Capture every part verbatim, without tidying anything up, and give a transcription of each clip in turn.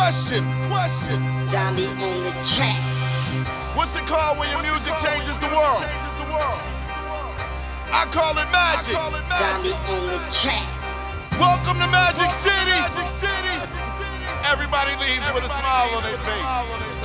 Question, question. Zombie on the track. What's it called when your music changes the world? I call it magic. Zombie on the track. Welcome to Magic City. Everybody leaves with a smile on their face.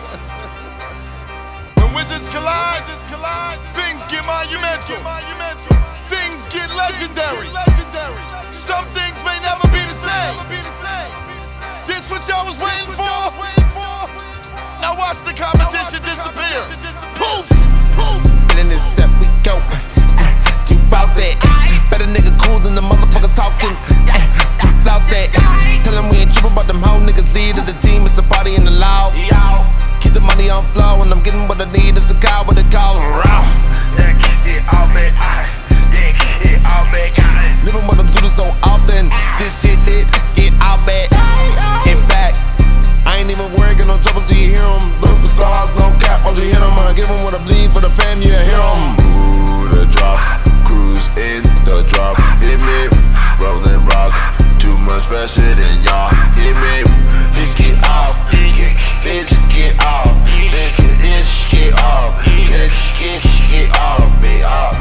When wizards collide, things get monumental. Things get legendary. Some things may never be the same. This what y'all was waiting for? Now watch the competition disappear. Poof, poof. In this set we go. You boss it. Better nigga cool than the motherfuckers talking. Loud said. Tell them we ain't trippin' about them hoe niggas. Lead of the team, it's a party in the loud. Keep the money on flow and I'm getting what I need. It's a cow with a call. Yeah, keep it all back. Yeah, keep it all back. Living with them Zooters so often. This shit lit, get out back. In fact, I ain't even worried, get no trouble till you hear them. Look for stars, no cap, once you hit them. I give them what I bleed for the fan, yeah, hear them. Ooh, the drop, cruise in the drop. Hit me, rolling rock. Too much faster than y'all. Hit me, bitch get off. Bitch get off. Bitch get off. Bitch get, get off me up.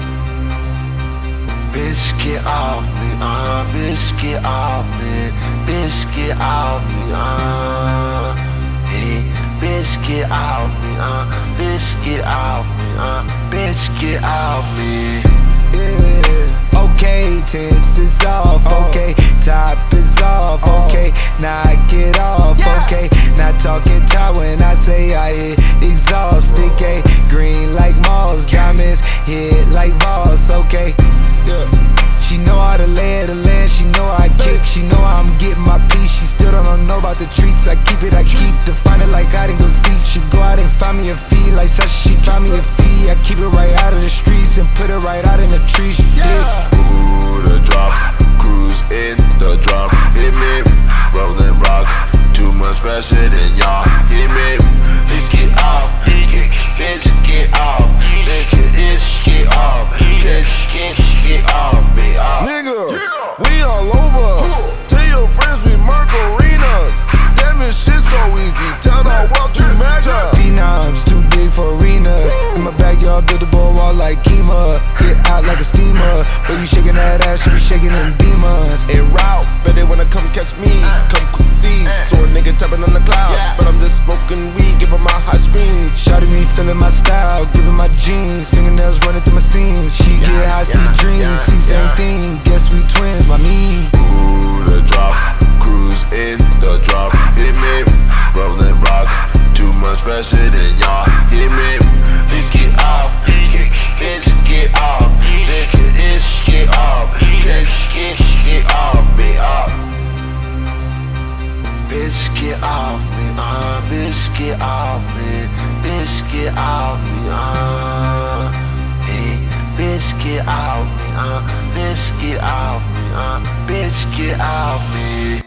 Bitch get off me, uh, bitch get off me, bitch get off me, uh, hey, bitch get off me, uh, bitch get off me, uh, bitch get off me. Yeah, okay, tense is off, okay, top is off, okay, now I get off, okay, not talking top when I say I hit exhaust, okay, green like moss, diamonds hit like Voss, okay. Yeah. She know how to lay it, the land, she know how I kick, she know how I'm getting my piece, she still don't know about the treats, I keep it, I keep to find it like I didn't go seek, she go out and find me a fee, like Sasha, she find me a fee, I keep it right out of the streets and put it right out in the trees, she yeah. Ooh, the drop, cruise in the drop, hit me, rolling rock, too much faster than y'all, hit me, bitch get off, bitch get off, bitch get off, bitch get, get off me off. Nigga, we all over. Tell your friends we murk arenas. Damn, this shit so easy. Tell the world you mega. Phenoms, too big for arenas. In my backyard, build a board wall like Kima. Get out like a steamer. But you shaking that ass, you be shaking them demons. En route, better wanna come catch me. Come quick see. Sore nigga tapping on the cloud. But I'm just smoking weed, giving my high screams. Shawty me feeling my style, giving my jeans. Fingernails running through my seams. She get high, see dreams. See same thing, guess we twins, my mean. Ooh, the drop, cruise in the drop, hit me, rolling rock, too much faster than y'all, hit me, bitch get off, bitch get off, bitch get off, bitch get, get off me up. Bitch get off me, uh, bitch get off me, bitch get off me, uh, hey, bitch get off me, uh, bitch get off me, uh, bitch get off me.